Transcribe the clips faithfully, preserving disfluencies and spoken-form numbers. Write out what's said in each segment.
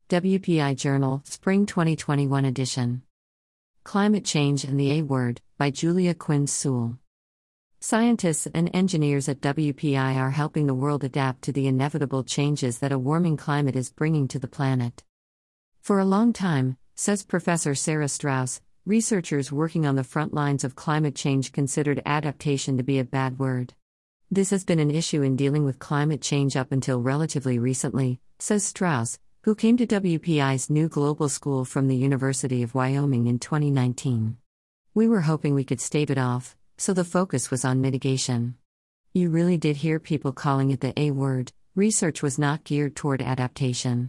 W P I Journal, Spring twenty twenty-one edition. Climate Change and the A Word, by Julia Quinn Sewell. Scientists and engineers at W P I are helping the world adapt to the inevitable changes that a warming climate is bringing to the planet. For a long time, says Professor Sarah Strauss, researchers working on the front lines of climate change considered adaptation to be a bad word. This has been an issue in dealing with climate change up until relatively recently, says Strauss, who came to W P I's new global school from the University of Wyoming in twenty nineteen. We were hoping we could stave it off, so the focus was on mitigation. You really did hear people calling it the A word. Research was not geared toward adaptation.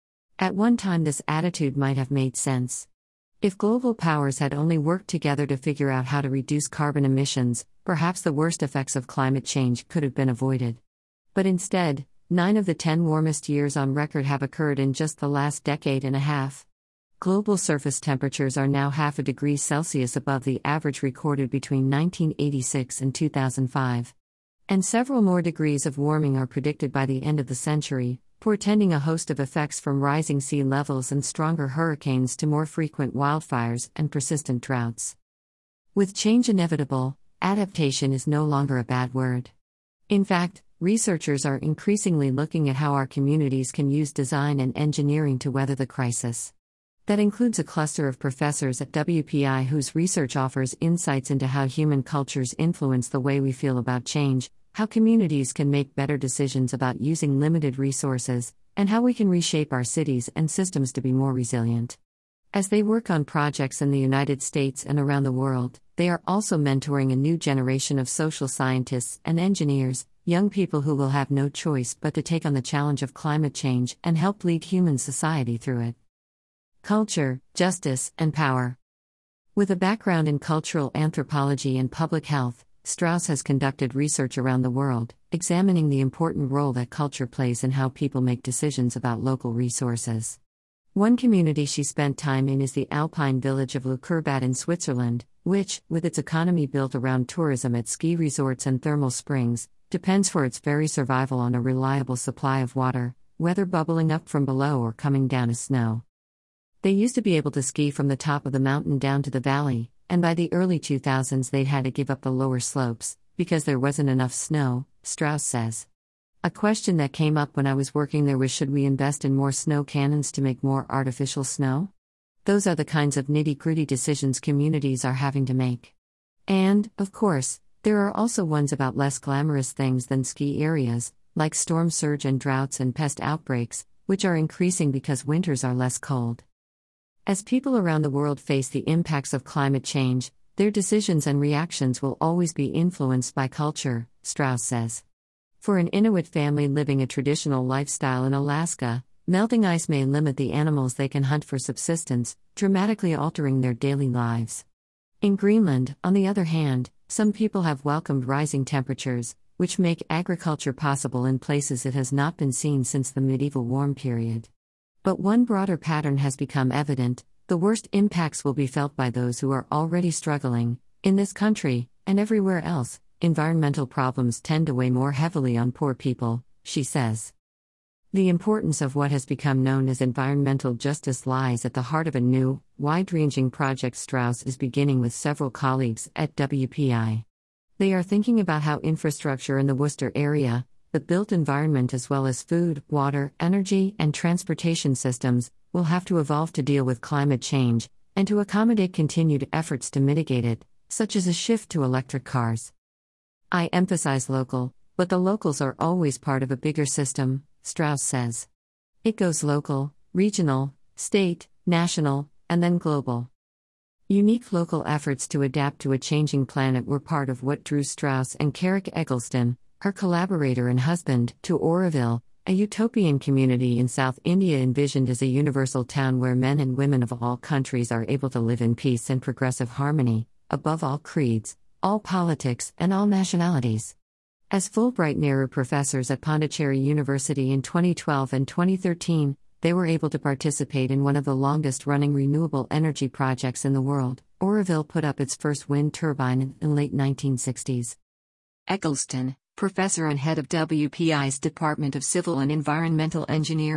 At one time, this attitude might have made sense. If global powers had only worked together to figure out how to reduce carbon emissions, perhaps the worst effects of climate change could have been avoided. But instead, nine of the ten warmest years on record have occurred in just the last decade and a half. Global surface temperatures are now half a degree Celsius above the average recorded between nineteen eighty-six and two thousand five. And several more degrees of warming are predicted by the end of the century, portending a host of effects from rising sea levels and stronger hurricanes to more frequent wildfires and persistent droughts. With change inevitable, adaptation is no longer a bad word. In fact, researchers are increasingly looking at how our communities can use design and engineering to weather the crisis. That includes a cluster of professors at W P I whose research offers insights into how human cultures influence the way we feel about change, how communities can make better decisions about using limited resources, and how we can reshape our cities and systems to be more resilient. As they work on projects in the United States and around the world, they are also mentoring a new generation of social scientists and engineers, young people who will have no choice but to take on the challenge of climate change and help lead human society through it. Culture, justice, and power. With a background in cultural anthropology and public health, Strauss has conducted research around the world, examining the important role that culture plays in how people make decisions about local resources. One community she spent time in is the alpine village of Leukerbad in Switzerland, which, with its economy built around tourism at ski resorts and thermal springs, depends for its very survival on a reliable supply of water, whether bubbling up from below or coming down as snow. They used to be able to ski from the top of the mountain down to the valley, and by the early two thousands they'd had to give up the lower slopes, because there wasn't enough snow, Strauss says. A question that came up when I was working there was, should we invest in more snow cannons to make more artificial snow? Those are the kinds of nitty-gritty decisions communities are having to make. And, of course, there are also ones about less glamorous things than ski areas, like storm surge and droughts and pest outbreaks, which are increasing because winters are less cold. As people around the world face the impacts of climate change, their decisions and reactions will always be influenced by culture, Strauss says. For an Inuit family living a traditional lifestyle in Alaska, melting ice may limit the animals they can hunt for subsistence, dramatically altering their daily lives. In Greenland, on the other hand, some people have welcomed rising temperatures, which make agriculture possible in places it has not been seen since the medieval warm period. But one broader pattern has become evident: the worst impacts will be felt by those who are already struggling. In this country, and everywhere else, environmental problems tend to weigh more heavily on poor people, she says. The importance of what has become known as environmental justice lies at the heart of a new, wide-ranging project Strauss is beginning with several colleagues at W P I. They are thinking about how infrastructure in the Worcester area, the built environment as well as food, water, energy, and transportation systems, will have to evolve to deal with climate change, and to accommodate continued efforts to mitigate it, such as a shift to electric cars. I emphasize local, but the locals are always part of a bigger system, Strauss says. It goes local, regional, state, national, and then global. Unique local efforts to adapt to a changing planet were part of what drew Strauss and Carrick Eggleston, her collaborator and husband, to Auroville, a utopian community in South India envisioned as a universal town where men and women of all countries are able to live in peace and progressive harmony, above all creeds, all politics, and all nationalities. As Fulbright-Nehru professors at Pondicherry University in twenty twelve and twenty thirteen, they were able to participate in one of the longest-running renewable energy projects in the world. Auroville put up its first wind turbine in the late nineteen sixties. Eggleston, professor and head of W P I's Department of Civil and Environmental Engineering,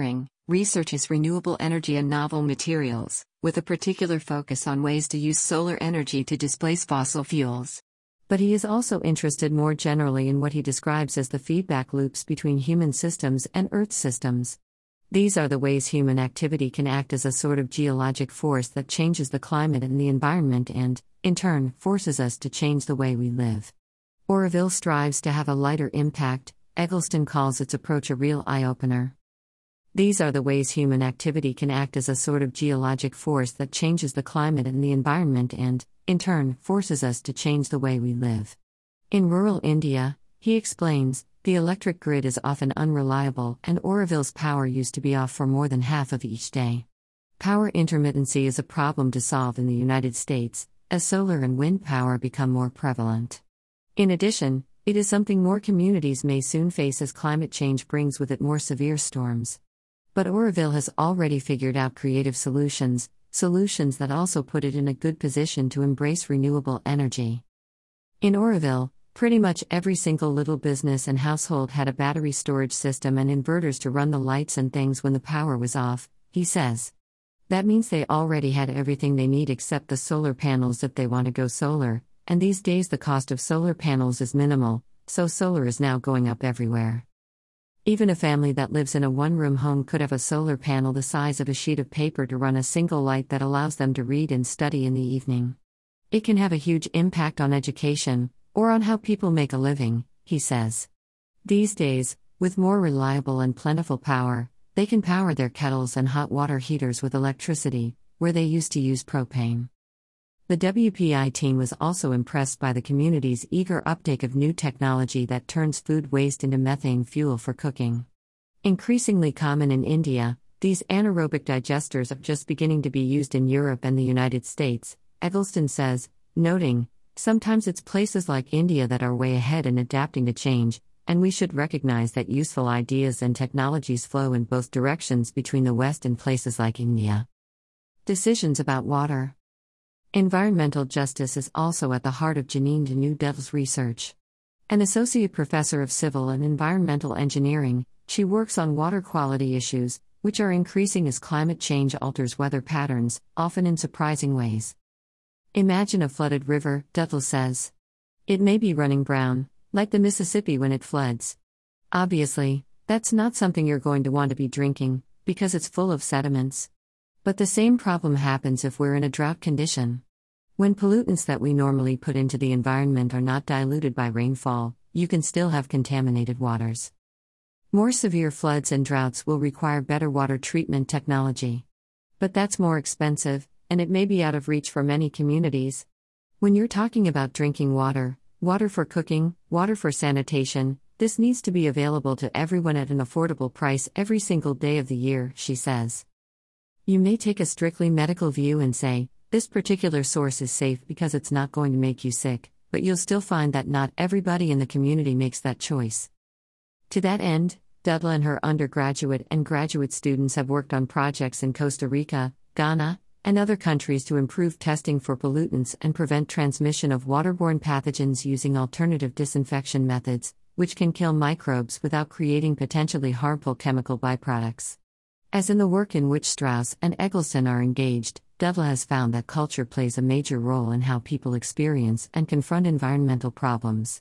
researches renewable energy and novel materials, with a particular focus on ways to use solar energy to displace fossil fuels. But he is also interested more generally in what he describes as the feedback loops between human systems and Earth systems. These are the ways human activity can act as a sort of geologic force that changes the climate and the environment and, in turn, forces us to change the way we live. Oroville strives to have a lighter impact. Eggleston calls its approach a real eye-opener. These are the ways human activity can act as a sort of geologic force that changes the climate and the environment and, in turn, forces us to change the way we live. In rural India, he explains, the electric grid is often unreliable and Oroville's power used to be off for more than half of each day. Power intermittency is a problem to solve in the United States, as solar and wind power become more prevalent. In addition, it is something more communities may soon face as climate change brings with it more severe storms. But Oroville has already figured out creative solutions, solutions that also put it in a good position to embrace renewable energy. In Oroville, pretty much every single little business and household had a battery storage system and inverters to run the lights and things when the power was off, he says. That means they already had everything they need except the solar panels if they want to go solar, and these days the cost of solar panels is minimal, so solar is now going up everywhere. Even a family that lives in a one-room home could have a solar panel the size of a sheet of paper to run a single light that allows them to read and study in the evening. It can have a huge impact on education, or on how people make a living, he says. These days, with more reliable and plentiful power, they can power their kettles and hot water heaters with electricity, where they used to use propane. The W P I team was also impressed by the community's eager uptake of new technology that turns food waste into methane fuel for cooking. Increasingly common in India, these anaerobic digesters are just beginning to be used in Europe and the United States, Eggleston says, noting, sometimes it's places like India that are way ahead in adapting to change, and we should recognize that useful ideas and technologies flow in both directions between the West and places like India. Decisions about water. Environmental justice is also at the heart of Janine Deneuve-Dettle's research. An associate professor of civil and environmental engineering, she works on water quality issues, which are increasing as climate change alters weather patterns, often in surprising ways. Imagine a flooded river, Dettle says. It may be running brown, like the Mississippi when it floods. Obviously, that's not something you're going to want to be drinking, because it's full of sediments. But the same problem happens if we're in a drought condition. When pollutants that we normally put into the environment are not diluted by rainfall, you can still have contaminated waters. More severe floods and droughts will require better water treatment technology. But that's more expensive, and it may be out of reach for many communities. When you're talking about drinking water, water for cooking, water for sanitation, this needs to be available to everyone at an affordable price every single day of the year, she says. You may take a strictly medical view and say, this particular source is safe because it's not going to make you sick, but you'll still find that not everybody in the community makes that choice. To that end, Dettle and her undergraduate and graduate students have worked on projects in Costa Rica, Ghana, and other countries to improve testing for pollutants and prevent transmission of waterborne pathogens using alternative disinfection methods, which can kill microbes without creating potentially harmful chemical byproducts. As in the work in which Strauss and Eggleston are engaged, Dettle has found that culture plays a major role in how people experience and confront environmental problems.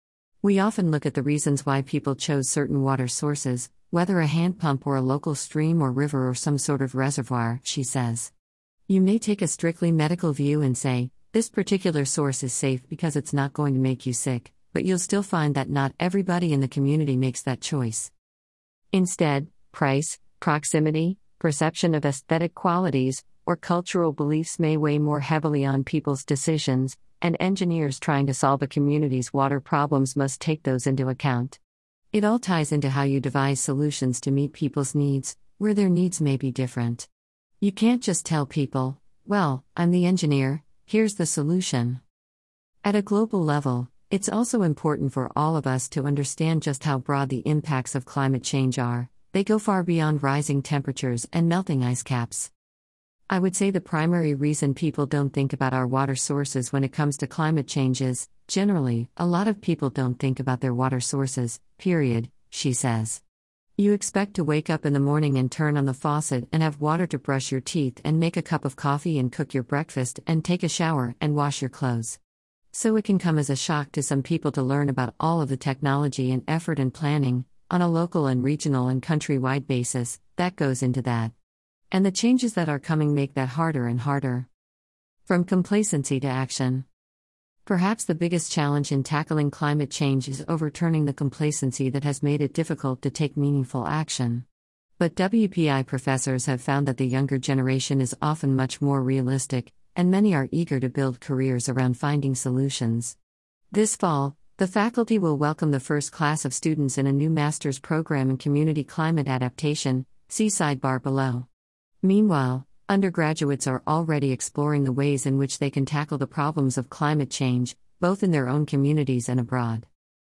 We often look at the reasons why people chose certain water sources, whether a hand pump or a local stream or river or some sort of reservoir, she says. You may take a strictly medical view and say, this particular source is safe because it's not going to make you sick, but you'll still find that not everybody in the community makes that choice. Instead, price, proximity, perception of aesthetic qualities, or cultural beliefs may weigh more heavily on people's decisions, and engineers trying to solve a community's water problems must take those into account. It all ties into how you devise solutions to meet people's needs, where their needs may be different. You can't just tell people, well, I'm the engineer, here's the solution. At a global level, it's also important for all of us to understand just how broad the impacts of climate change are. They go far beyond rising temperatures and melting ice caps. I would say the primary reason people don't think about our water sources when it comes to climate change is, generally, a lot of people don't think about their water sources, period, she says. You expect to wake up in the morning and turn on the faucet and have water to brush your teeth and make a cup of coffee and cook your breakfast and take a shower and wash your clothes. So it can come as a shock to some people to learn about all of the technology and effort and planning, on a local and regional and countrywide basis, that goes into that. And the changes that are coming make that harder and harder. From complacency to action. Perhaps the biggest challenge in tackling climate change is overturning the complacency that has made it difficult to take meaningful action. But W P I professors have found that the younger generation is often much more realistic, and many are eager to build careers around finding solutions. This fall, the faculty will welcome the first class of students in a new master's program in community climate adaptation, see sidebar below. Meanwhile, undergraduates are already exploring the ways in which they can tackle the problems of climate change, both in their own communities and abroad.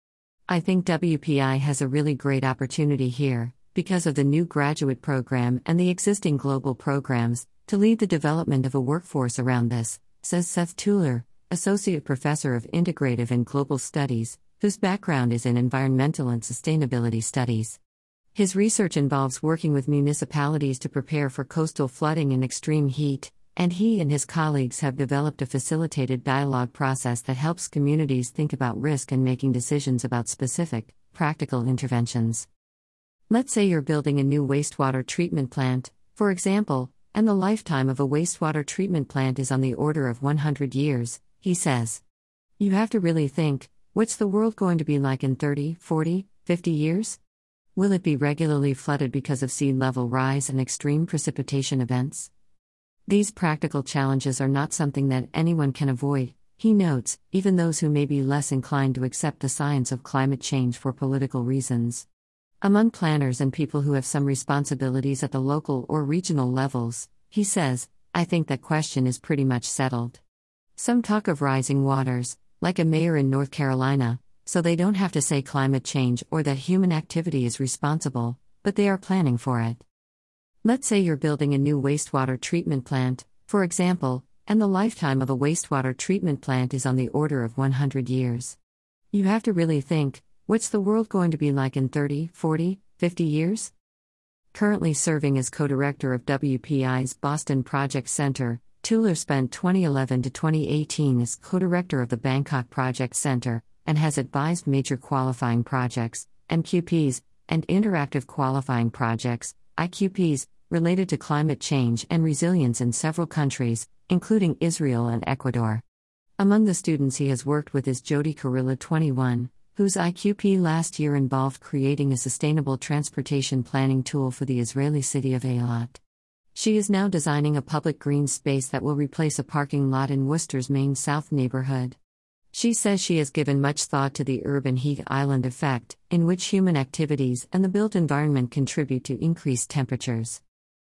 I think W P I has a really great opportunity here, because of the new graduate program and the existing global programs, to lead the development of a workforce around this, says Seth Tuller, Associate Professor of Integrative and Global Studies, whose background is in environmental and sustainability studies. His research involves working with municipalities to prepare for coastal flooding and extreme heat, and he and his colleagues have developed a facilitated dialogue process that helps communities think about risk and making decisions about specific, practical interventions. Let's say you're building a new wastewater treatment plant, for example, and the lifetime of a wastewater treatment plant is on the order of one hundred years, he says. You have to really think, what's the world going to be like in thirty, forty, fifty years? Will it be regularly flooded because of sea level rise and extreme precipitation events? These practical challenges are not something that anyone can avoid, he notes, even those who may be less inclined to accept the science of climate change for political reasons. Among planners and people who have some responsibilities at the local or regional levels, he says, I think that question is pretty much settled. Some talk of rising waters, like a mayor in North Carolina, so they don't have to say climate change or that human activity is responsible, but they are planning for it. Let's say you're building a new wastewater treatment plant, for example, and the lifetime of a wastewater treatment plant is on the order of one hundred years. You have to really think, what's the world going to be like in thirty, forty, fifty years? Currently serving as co-director of W P I's Boston Project Center, Tuller spent twenty eleven to twenty eighteen as co-director of the Bangkok Project Center, and has advised major qualifying projects, M Q Ps, and interactive qualifying projects, I Q Ps, related to climate change and resilience in several countries, including Israel and Ecuador. Among the students he has worked with is Jody Kurilla twenty-one, whose I Q P last year involved creating a sustainable transportation planning tool for the Israeli city of Eilat. She is now designing a public green space that will replace a parking lot in Worcester's Main South neighborhood. She says she has given much thought to the urban heat island effect, in which human activities and the built environment contribute to increased temperatures.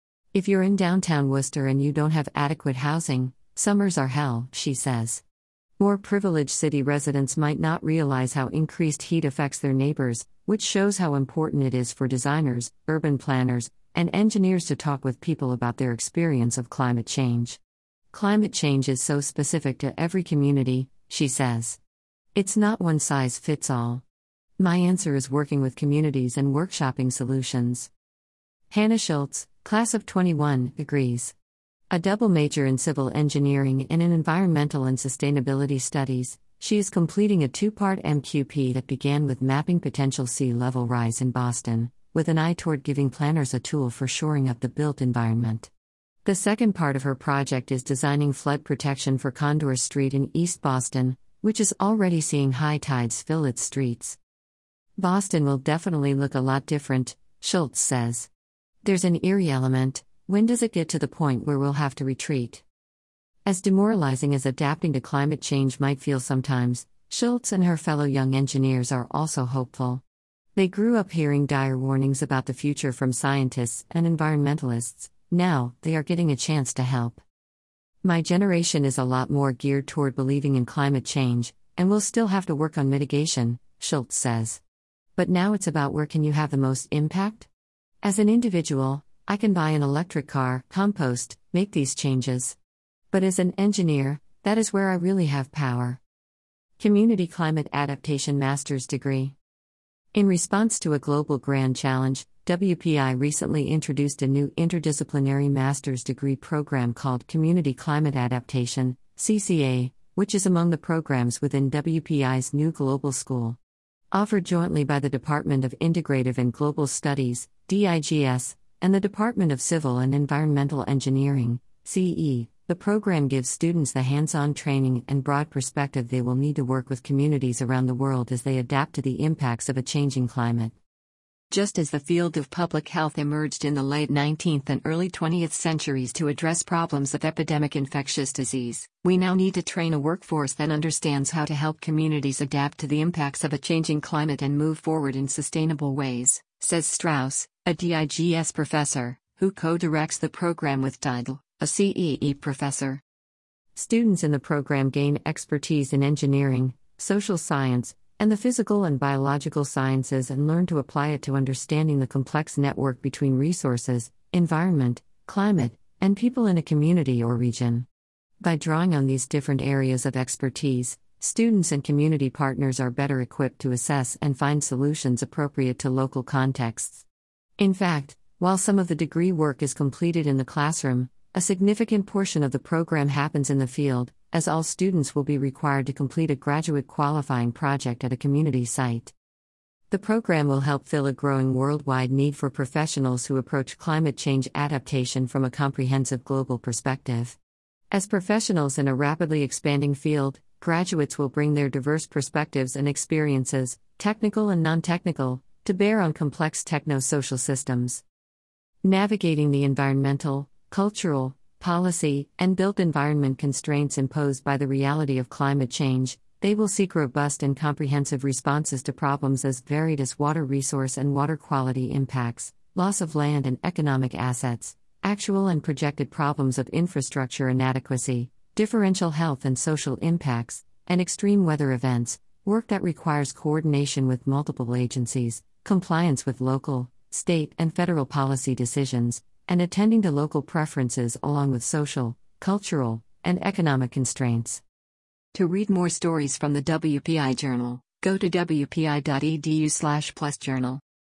If you're in downtown Worcester and you don't have adequate housing, summers are hell, she says. More privileged city residents might not realize how increased heat affects their neighbors, which shows how important it is for designers, urban planners, and engineers to talk with people about their experience of climate change. Climate change is so specific to every community, she says. It's not one size fits all. My answer is working with communities and workshopping solutions. Hannah Schultz, class of twenty-one, agrees. A double major in civil engineering and in environmental and sustainability studies, she is completing a two-part M Q P that began with mapping potential sea level rise in Boston, with an eye toward giving planners a tool for shoring up the built environment. The second part of her project is designing flood protection for Condor Street in East Boston, which is already seeing high tides fill its streets. Boston will definitely look a lot different, Schultz says. There's an eerie element. When does it get to the point where we'll have to retreat? As demoralizing as adapting to climate change might feel sometimes, Schultz and her fellow young engineers are also hopeful. They grew up hearing dire warnings about the future from scientists and environmentalists. Now, they are getting a chance to help. My generation is a lot more geared toward believing in climate change, and we'll still have to work on mitigation, Schultz says. But now it's about where can you have the most impact? As an individual, I can buy an electric car, compost, make these changes. But as an engineer, that is where I really have power. Community Climate Adaptation Master's Degree. In response to a global grand challenge, W P I recently introduced a new interdisciplinary master's degree program called Community Climate Adaptation, C C A, which is among the programs within W P I's new global school. Offered jointly by the Department of Integrative and Global Studies, D I G S, and the Department of Civil and Environmental Engineering, C E, the program gives students the hands-on training and broad perspective they will need to work with communities around the world as they adapt to the impacts of a changing climate. Just as the field of public health emerged in the late nineteenth and early twentieth centuries to address problems of epidemic infectious disease, we now need to train a workforce that understands how to help communities adapt to the impacts of a changing climate and move forward in sustainable ways, says Strauss, a D I G S professor, who co-directs the program with Tidal, a C E E professor. Students in the program gain expertise in engineering, social science, and the physical and biological sciences and learn to apply it to understanding the complex network between resources, environment, climate, and people in a community or region. By drawing on these different areas of expertise, students and community partners are better equipped to assess and find solutions appropriate to local contexts. In fact, while some of the degree work is completed in the classroom, a significant portion of the program happens in the field, as all students will be required to complete a graduate qualifying project at a community site. The program will help fill a growing worldwide need for professionals who approach climate change adaptation from a comprehensive global perspective. As professionals in a rapidly expanding field, graduates will bring their diverse perspectives and experiences, technical and non-technical, to bear on complex techno-social systems. Navigating the environmental, cultural, policy, and built environment constraints imposed by the reality of climate change, they will seek robust and comprehensive responses to problems as varied as water resource and water quality impacts, loss of land and economic assets, actual and projected problems of infrastructure inadequacy, differential health and social impacts, and extreme weather events, work that requires coordination with multiple agencies, compliance with local, state, and federal policy decisions, and attending to local preferences along with social, cultural, and economic constraints. To read more stories from the W P I Journal, go to w p i dot e d u slash plus journal.